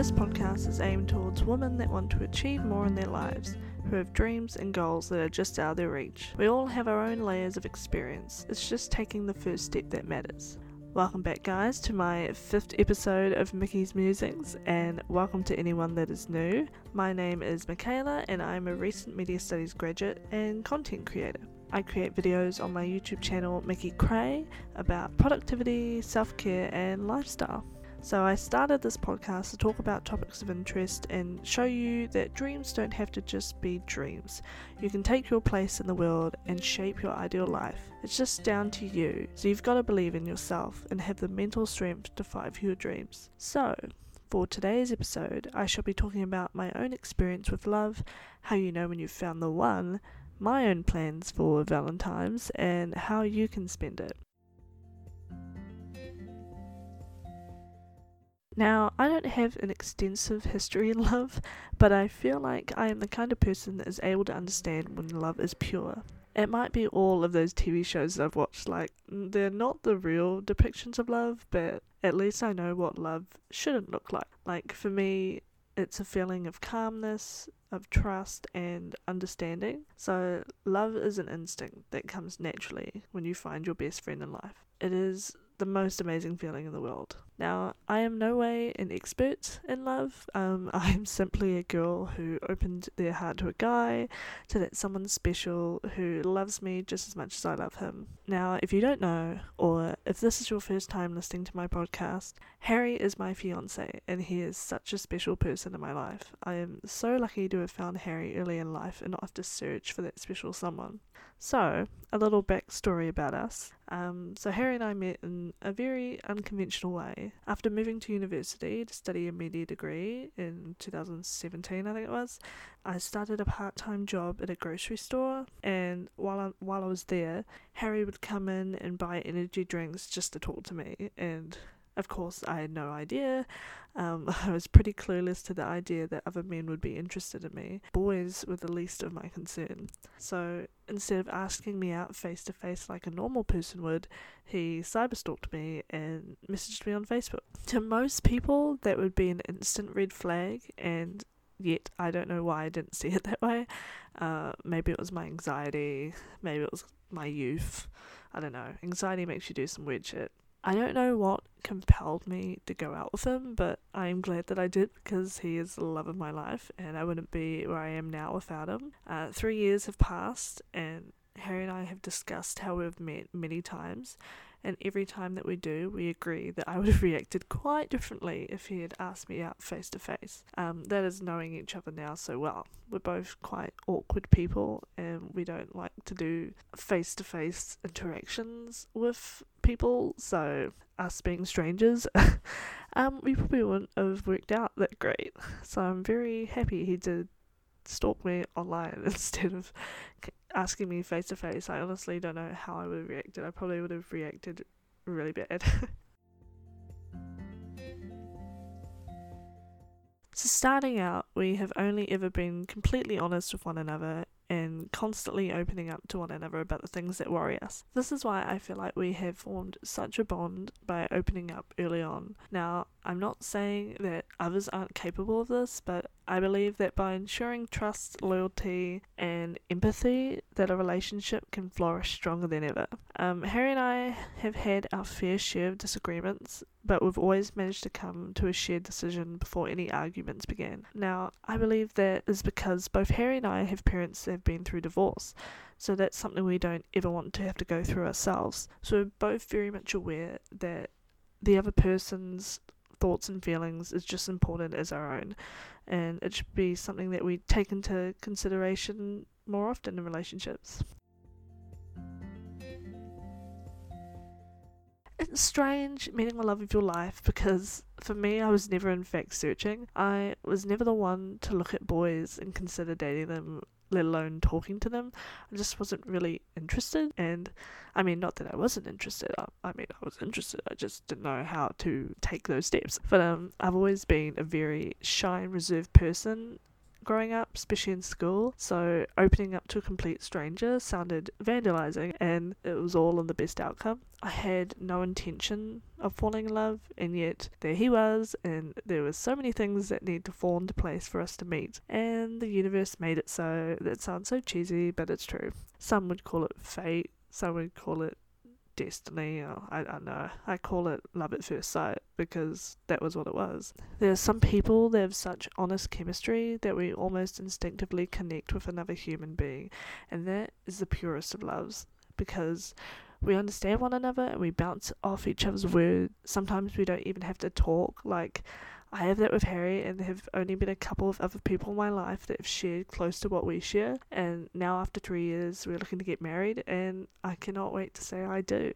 This podcast is aimed towards women that want to achieve more in their lives, who have dreams and goals that are just out of their reach. We all have our own layers of experience, it's just taking the first step that matters. Welcome back, guys, to my 5th episode of Mickey's Musings, and welcome to anyone that is new. My name is Michaela and I'm a recent media studies graduate and content creator. I create videos on my YouTube channel Mickey Cray about productivity, self-care and lifestyle. So I started this podcast to talk about topics of interest and show you that dreams don't have to just be dreams. You can take your place in the world and shape your ideal life. It's just down to you. So you've got to believe in yourself and have the mental strength to fight for your dreams. So for today's episode, I shall be talking about my own experience with love, how you know when you've found the one, my own plans for Valentine's, and how you can spend it. Now, I don't have an extensive history in love, but I feel like I am the kind of person that is able to understand when love is pure. It might be all of those TV shows that I've watched, like, they're not the real depictions of love, but at least I know what love shouldn't look like. Like, for me, it's a feeling of calmness, of trust and understanding. So love is an instinct that comes naturally when you find your best friend in life. It is the most amazing feeling in the world. Now, I am no way an expert in love. I am simply a girl who opened their heart to a guy, to that someone special who loves me just as much as I love him. Now, if you don't know, or if this is your first time listening to my podcast, Harry is my fiance, and he is such a special person in my life. I am so lucky to have found Harry early in life and not have to search for that special someone. So, a little backstory about us. So Harry and I met in a very unconventional way. After moving to university to study a media degree in 2017, I think it was, I started a part-time job at a grocery store, and while I was there, Harry would come in and buy energy drinks just to talk to me, and of course, I had no idea. I was pretty clueless to the idea that other men would be interested in me. Boys were the least of my concern. So instead of asking me out face to face like a normal person would, he cyberstalked me and messaged me on Facebook. To most people, that would be an instant red flag, and yet I don't know why I didn't see it that way. Maybe it was my anxiety, maybe it was my youth. I don't know. Anxiety makes you do some weird shit. I don't know what compelled me to go out with him, but I am glad that I did because he is the love of my life and I wouldn't be where I am now without him. 3 years have passed and Harry and I have discussed how we've met many times, and every time that we do, we agree that I would have reacted quite differently if he had asked me out face to face. That is knowing each other now so well. We're both quite awkward people and we don't like to do face to face interactions with people, so us being strangers, we probably wouldn't have worked out that great. So I'm very happy he did stalk me online instead of asking me face to face. I honestly don't know how I would have reacted. I probably would have reacted really bad. So starting out, we have only ever been completely honest with one another and constantly opening up to one another about the things that worry us. This is why I feel like we have formed such a bond by opening up early on. Now, I'm not saying that others aren't capable of this, but I believe that by ensuring trust, loyalty, and empathy, that a relationship can flourish stronger than ever. Harry and I have had our fair share of disagreements, but we've always managed to come to a shared decision before any arguments began. Now, I believe that is because both Harry and I have parents that have been through divorce, so that's something we don't ever want to have to go through ourselves. So we're both very much aware that the other person's thoughts and feelings is just important as our own, and it should be something that we take into consideration more often in relationships. It's strange meeting the love of your life because for me, I was never in fact searching. I was never the one to look at boys and consider dating them, let alone talking to them. I just wasn't really interested, and I mean, not that I wasn't interested, I was interested, I just didn't know how to take those steps. But I've always been a very shy and reserved person, growing up, especially in school. So opening up to a complete stranger sounded vandalizing, and it was all in the best outcome. I had no intention of falling in love, and yet there he was, and there were so many things that need to fall into place for us to meet, and the universe made it so. That sounds so cheesy, but it's true. Some would call it fate, some would call it destiny, or I don't know. I call it love at first sight because that was what it was. There are some people that have such honest chemistry that we almost instinctively connect with another human being, and that is the purest of loves, because we understand one another and we bounce off each other's words. Sometimes we don't even have to talk. Like, I have that with Harry, and there have only been a couple of other people in my life that have shared close to what we share, and now after 3 years we're looking to get married, and I cannot wait to say I do.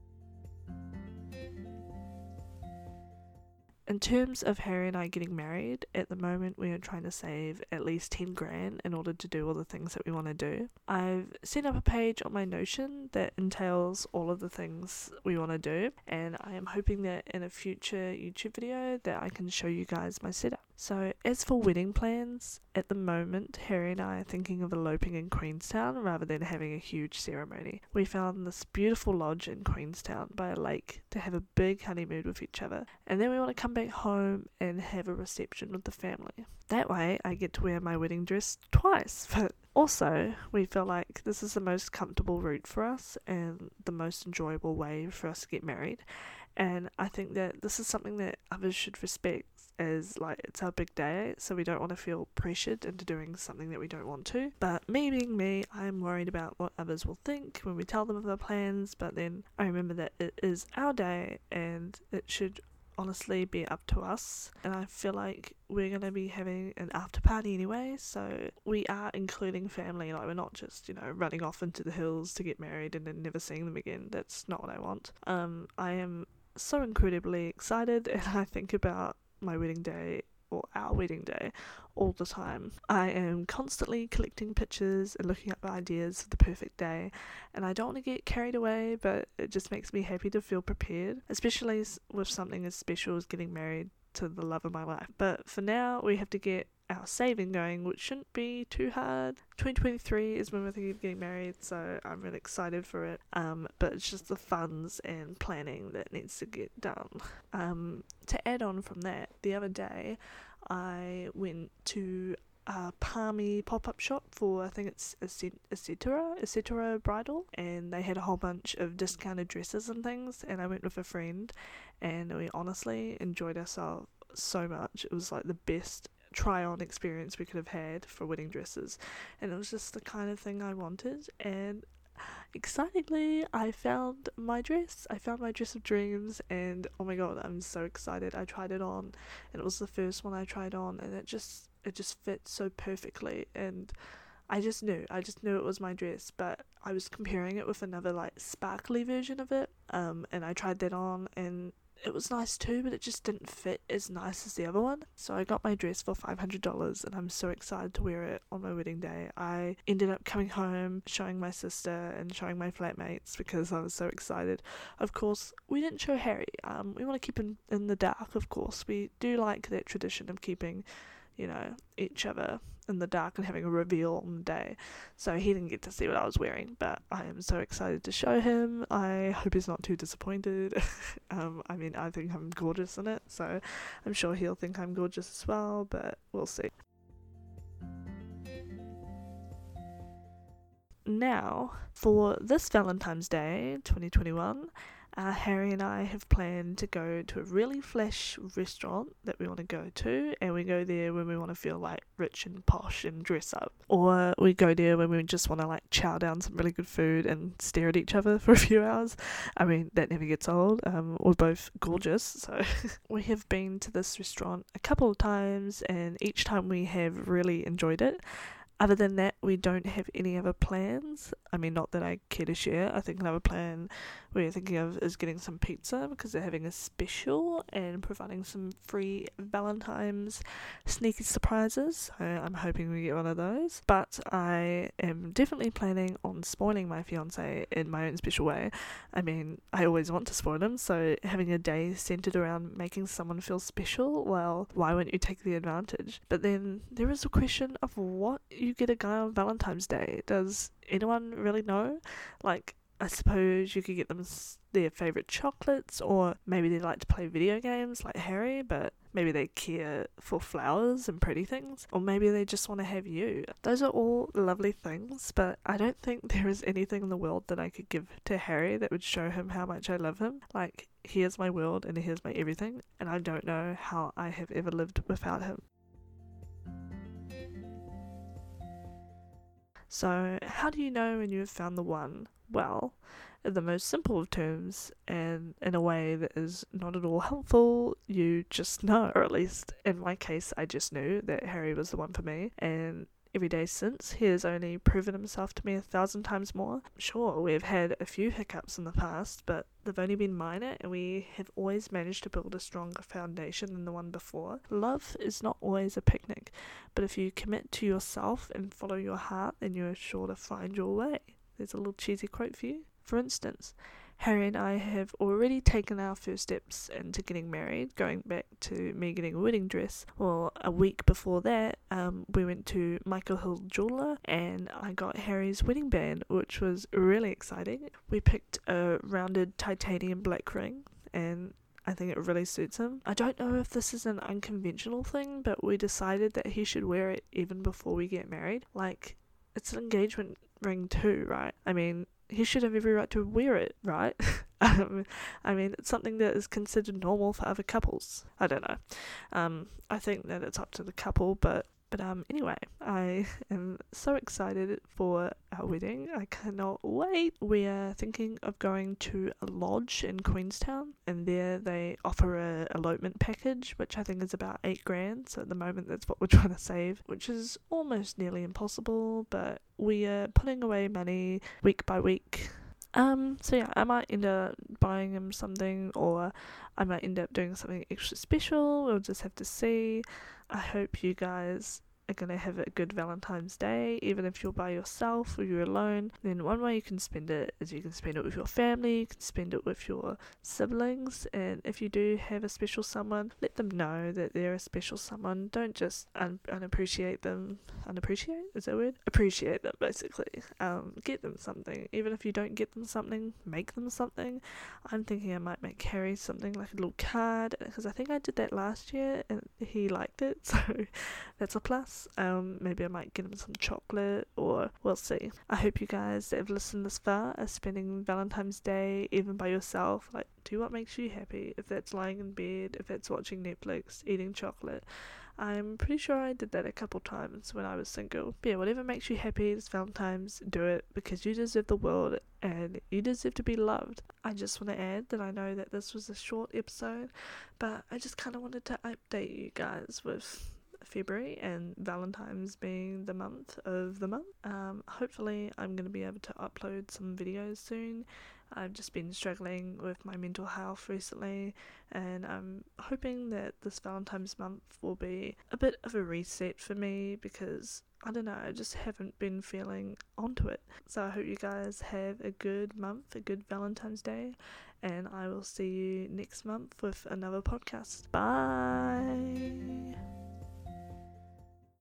In terms of Harry and I getting married, at the moment we are trying to save at least 10 grand in order to do all the things that we want to do. I've set up a page on my Notion that entails all of the things we want to do, and I am hoping that in a future YouTube video that I can show you guys my setup. So as for wedding plans, at the moment Harry and I are thinking of eloping in Queenstown rather than having a huge ceremony. We found this beautiful lodge in Queenstown by a lake to have a big honeymoon with each other, and then we want to come back home and have a reception with the family. That way I get to wear my wedding dress twice, but also we feel like this is the most comfortable route for us and the most enjoyable way for us to get married, and I think that this is something that others should respect, as like it's our big day, so we don't want to feel pressured into doing something that we don't want to. But me being me, I'm worried about what others will think when we tell them of our plans, but then I remember that it is our day and it should honestly be up to us, and I feel like we're going to be having an after party anyway, so we are including family. Like, we're not just, running off into the hills to get married and then never seeing them again. That's not what I want. I am so incredibly excited, and I think about my wedding day, or our wedding day, all the time. I am constantly collecting pictures and looking up ideas for the perfect day, and I don't want to get carried away, but it just makes me happy to feel prepared, especially with something as special as getting married to the love of my life. But for now, we have to get our saving going, which shouldn't be too hard. 2023 is when we're thinking of getting married, so I'm really excited for it. But it's just the funds and planning that needs to get done. To add on from that, the other day I went to a Palmy pop-up shop for, I think it's Etc Bridal, and they had a whole bunch of discounted dresses and things, and I went with a friend, and we honestly enjoyed ourselves so much. It was like the best try-on experience we could have had for wedding dresses, and it was just the kind of thing I wanted, and excitingly I found my dress of dreams, and oh my god, I'm so excited. I tried it on, and it was the first one I tried on, and it just fit so perfectly, and I just knew it was my dress. But I was comparing it with another like sparkly version of it, and I tried that on, and it was nice too, but it just didn't fit as nice as the other one. So I got my dress for $500, and I'm so excited to wear it on my wedding day. I ended up coming home, showing my sister and showing my flatmates because I was so excited. Of course, we didn't show Harry. We want to keep him in the dark, of course. We do like that tradition of keeping, each other in the dark and having a reveal on the day, so he didn't get to see what I was wearing, but I am so excited to show him. I hope he's not too disappointed. I think I'm gorgeous in it, so I'm sure he'll think I'm gorgeous as well, but we'll see. Now, for this Valentine's Day 2021, Harry and I have planned to go to a really flash restaurant that we want to go to, and we go there when we want to feel like rich and posh and dress up, or we go there when we just want to like chow down some really good food and stare at each other for a few hours. That never gets old. We're both gorgeous, so we have been to this restaurant a couple of times, and each time we have really enjoyed it. Other than that, we don't have any other plans. I mean, not that I care to share. I think another plan we're thinking of is getting some pizza because they're having a special and providing some free Valentine's sneaky surprises. So I'm hoping we get one of those. But I am definitely planning on spoiling my fiance in my own special way. I mean, I always want to spoil him, so having a day centered around making someone feel special, well, why wouldn't you take the advantage? But then there is a question of what you get a guy on Valentine's Day. Does anyone really know? Like, I suppose you could get them their favourite chocolates, or maybe they like to play video games like Harry, but maybe they care for flowers and pretty things, or maybe they just want to have you. Those are all lovely things, but I don't think there is anything in the world that I could give to Harry that would show him how much I love him. Like, he is my world and he is my everything, and I don't know how I have ever lived without him. So, how do you know when you have found the one? Well, in the most simple of terms, and in a way that is not at all helpful, you just know. Or at least, in my case, I just knew that Harry was the one for me, and every day since, he has only proven himself to me 1,000 times more. Sure, we've had a few hiccups in the past, but they've only been minor, and we have always managed to build a stronger foundation than the one before. Love is not always a picnic, but if you commit to yourself and follow your heart, then you are sure to find your way. There's a little cheesy quote for you. For instance, Harry and I have already taken our first steps into getting married, going back to me getting a wedding dress. Well, a week before that, we went to Michael Hill Jeweller and I got Harry's wedding band, which was really exciting. We picked a rounded titanium black ring, and I think it really suits him. I don't know if this is an unconventional thing, but we decided that he should wear it even before we get married. Like, it's an engagement ring too, right? I mean, he should have every right to wear it, right? I mean, it's something that is considered normal for other couples. I don't know. I think that it's up to the couple, but anyway, I am so excited for our wedding. I cannot wait. We are thinking of going to a lodge in Queenstown, and there they offer a elopement package, which I think is about $8,000. So at the moment, that's what we're trying to save, which is almost nearly impossible. But we are putting away money week by week. So yeah, I might end up buying him something, or I might end up doing something extra special. We'll just have to see. I hope you guys are going to have a good Valentine's Day, even if you're by yourself or you're alone. Then one way you can spend it is you can spend it with your family, you can spend it with your siblings, and if you do have a special someone, let them know that they're a special someone. Don't just unappreciate them. Unappreciate? Is that a word? Appreciate them, basically. Get them something. Even if you don't get them something, make them something. I'm thinking I might make Harry something like a little card, because I think I did that last year and he liked it, so that's a plus. Maybe I might get him some chocolate, or we'll see. I hope you guys that have listened this far are spending Valentine's Day even by yourself. Like, do what makes you happy. If that's lying in bed, if that's watching Netflix, eating chocolate. I'm pretty sure I did that a couple times when I was single. But yeah, whatever makes you happy this Valentine's, do it, because you deserve the world and you deserve to be loved. I just want to add that I know that this was a short episode, but I just kind of wanted to update you guys with February and Valentine's being the month of the month. Hopefully I'm going to be able to upload some videos soon. I've just been struggling with my mental health recently, and I'm hoping that this Valentine's month will be a bit of a reset for me, because I don't know, I just haven't been feeling onto it. So I hope you guys have a good month, a good Valentine's Day, and I will see you next month with another podcast. Bye!